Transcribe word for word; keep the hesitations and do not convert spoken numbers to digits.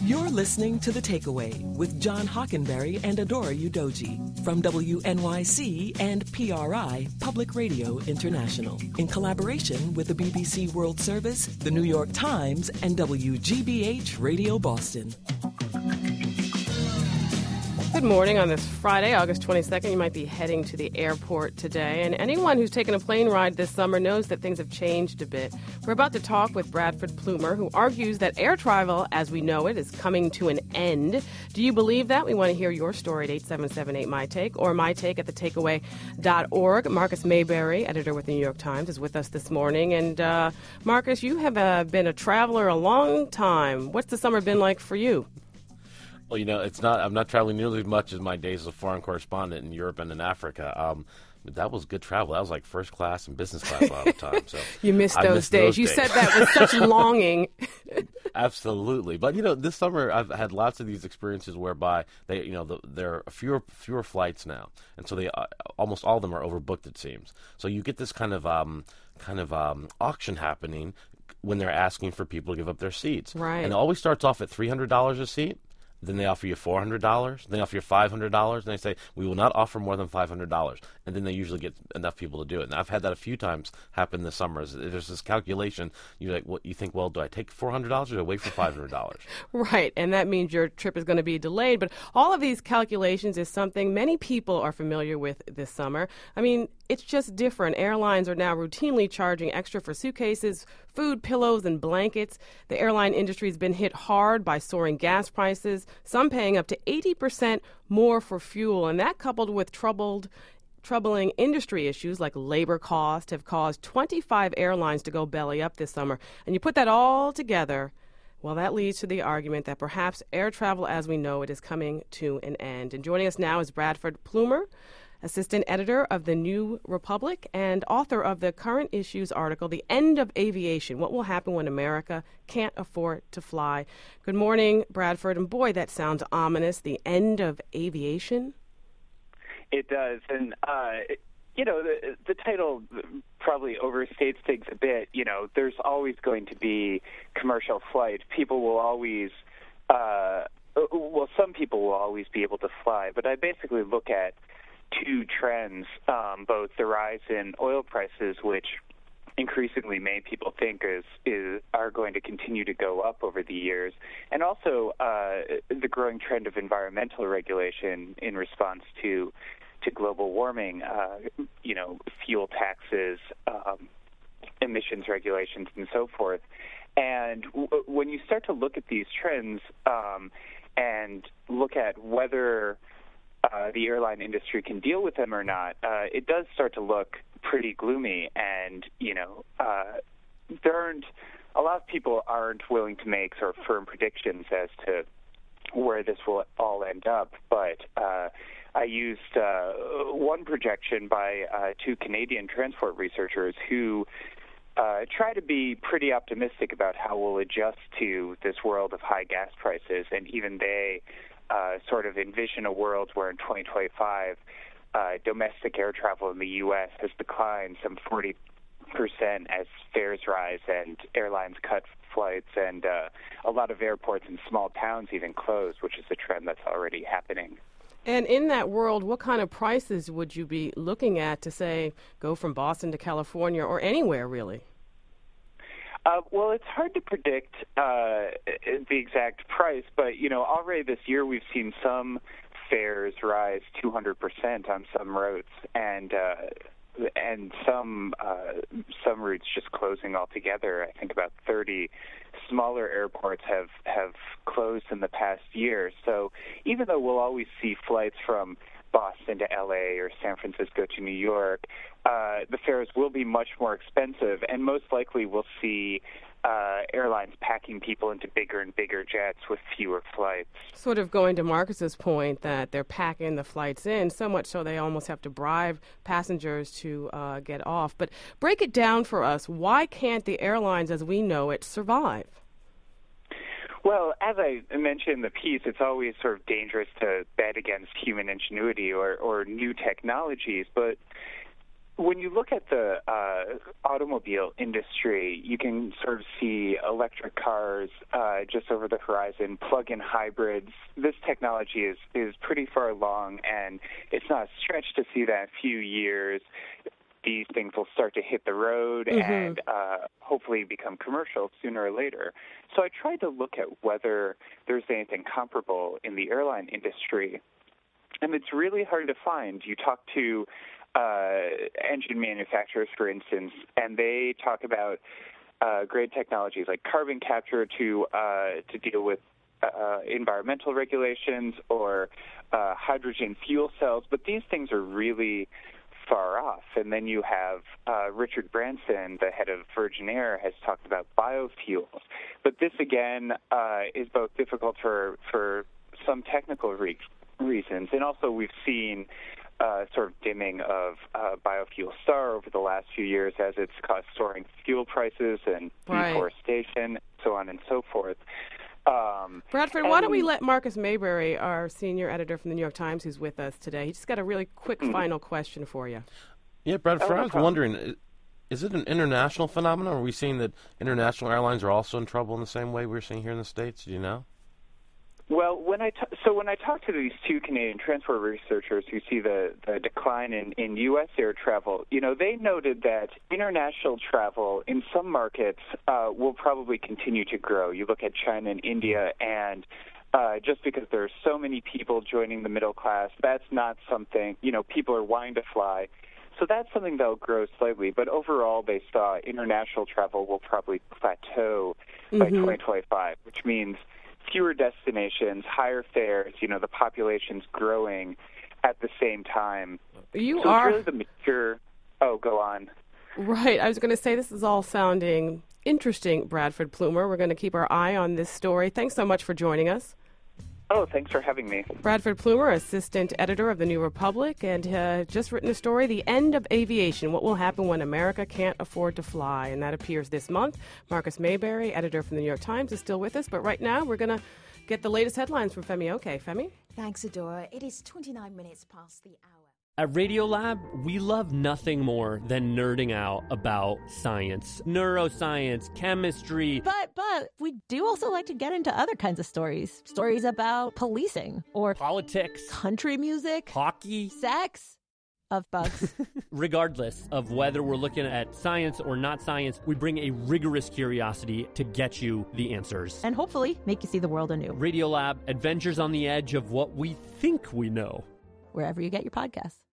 You're listening to The Takeaway with John Hockenberry and Adora Udoji from W N Y C and P R I Public Radio International in collaboration with the B B C World Service, the New York Times, and W G B H Radio Boston. Good morning on this Friday, August twenty-second. You might be heading to the airport today. And anyone who's taken a plane ride this summer knows that things have changed a bit. We're about to talk with Bradford Plumer, who argues that air travel, as we know it, is coming to an end. Do you believe that? We want to hear your story at eight seven seven eight, my take or my take at the takeaway dot org. Marcus Mayberry, editor with the New York Times, is with us this morning. And uh, Marcus, you have uh, been a traveler a long time. What's the summer been like for you? Well, you know, it's not. I'm not traveling nearly as much as my days as a foreign correspondent in Europe and in Africa. Um, but that was good travel. That was like first class and business class a lot of the time. So you missed I those missed days. Those you days. said that with such longing. Absolutely, but you know, this summer I've had lots of these experiences whereby they, you know, the, there are fewer fewer flights now, and so they uh, almost all of them are overbooked. It seems. So you get this kind of um, kind of um, auction happening when they're asking for people to give up their seats. Right. And it always starts off at three hundred dollars a seat. Then they offer you four hundred dollars. Then they offer you five hundred dollars. And they say, we will not offer more than five hundred dollars. And then they usually get enough people to do it. And I've had that a few times happen this summer. There's this calculation. You're like, what, you think, well, do I take four hundred dollars or do I wait for five hundred dollars? Right. And that means your trip is going to be delayed. But all of these calculations is something many people are familiar with this summer. I mean, it's just different. Airlines are now routinely charging extra for suitcases, food, pillows, and blankets. The airline industry has been hit hard by soaring gas prices, some paying up to eighty percent more for fuel. And that, coupled with troubled, troubling industry issues like labor cost, have caused twenty-five airlines to go belly up this summer. And you put that all together, well, that leads to the argument that perhaps air travel as we know it is coming to an end. And joining us now is Bradford Plumer, assistant editor of the New Republic and author of the Current Issues article, The End of Aviation, What Will Happen When America Can't Afford to Fly. Good morning, Bradford. And boy, that sounds ominous, the end of aviation. It does. And, uh, you know, the, the title probably overstates things a bit. You know, there's always going to be commercial flight. People will always, uh, well, some people will always be able to fly. But I basically look at two trends, um, both the rise in oil prices, which increasingly many people think is, is are going to continue to go up over the years, and also uh, the growing trend of environmental regulation in response to to global warming, uh, you know, fuel taxes, um, emissions regulations, and so forth. And w- when you start to look at these trends um, and look at whether Uh, the airline industry can deal with them or not, uh, it does start to look pretty gloomy. And, you know, uh, there aren't, a lot of people aren't willing to make sort of firm predictions as to where this will all end up. But uh, I used uh, one projection by uh, two Canadian transport researchers who uh, try to be pretty optimistic about how we'll adjust to this world of high gas prices. And even they Uh, sort of envision a world where in twenty twenty-five, uh, domestic air travel in the U S has declined some forty percent as fares rise and airlines cut flights, and uh, a lot of airports in small towns even close, which is a trend that's already happening. And in that world, what kind of prices would you be looking at to, say, go from Boston to California or anywhere, really? Uh, well, it's hard to predict uh, the exact price, but, you know, already this year we've seen some fares rise two hundred percent on some routes, and uh, and some uh, some routes just closing altogether. I think about thirty smaller airports have, have closed in the past year. So even though we'll always see flights from Boston to L A or San Francisco to New York, uh, the fares will be much more expensive, and most likely we'll see uh, airlines packing people into bigger and bigger jets with fewer flights. Sort of going to Marcus's point that they're packing the flights in, so much so they almost have to bribe passengers to uh, get off. But break it down for us. Why can't the airlines, as we know it, survive? Well, as I mentioned in the piece, it's always sort of dangerous to bet against human ingenuity or, or new technologies. But when you look at the uh, automobile industry, you can sort of see electric cars uh, just over the horizon, plug-in hybrids. This technology is, is pretty far along, and it's not a stretch to see that in a few years these things will start to hit the road mm-hmm. and uh, hopefully become commercial sooner or later. So I tried to look at whether there's anything comparable in the airline industry, and it's really hard to find. You talk to uh, engine manufacturers, for instance, and they talk about uh, great technologies like carbon capture to uh, to deal with uh, environmental regulations or uh, hydrogen fuel cells, but these things are really far off. And then you have uh, Richard Branson, the head of Virgin Air, has talked about biofuels. But this, again, uh, is both difficult for, for some technical re- reasons, and also we've seen uh, sort of dimming of uh, biofuel star over the last few years as it's caused soaring fuel prices and right. deforestation, so on and so forth. Um, Bradford, why don't we let Marcus Mayberry, our senior editor from the New York Times, who's with us today, he just got a really quick mm-hmm. final question for you. Yeah, Bradford, oh, no I was problem. wondering, is it an international phenomenon? Are we seeing that international airlines are also in trouble in the same way we're seeing here in the States? Do you know? Well, when I t- so when I talk to these two Canadian transport researchers who see the, the decline in, in U S air travel, you know, they noted that international travel in some markets uh, will probably continue to grow. You look at China and India, and uh, just because there are so many people joining the middle class, that's not something, you know, people are wanting to fly. So that's something that will grow slightly. But overall, they saw international travel will probably plateau mm-hmm. by twenty twenty-five, which means fewer destinations, higher fares, you know, the population's growing at the same time. You so are... it's really the mature... Oh, go on. Right. I was going to say this is all sounding interesting, Bradford Plumer. We're going to keep our eye on this story. Thanks so much for joining us. Oh, thanks for having me. Bradford Plumer, assistant editor of The New Republic, and uh, just written a story, The End of Aviation, What Will Happen When America Can't Afford to Fly, and that appears this month. Marcus Mayberry, editor from The New York Times, is still with us, but right now we're going to get the latest headlines from Femi Oke. Femi? Thanks, Adora. It is twenty-nine minutes past the hour. At Radiolab, we love nothing more than nerding out about science, neuroscience, chemistry. But, but, we do also like to get into other kinds of stories. Stories about policing or politics, country music, hockey, sex, of bugs. Regardless of whether we're looking at science or not science, we bring a rigorous curiosity to get you the answers. And hopefully make you see the world anew. Radiolab, adventures on the edge of what we think we know. Wherever you get your podcasts.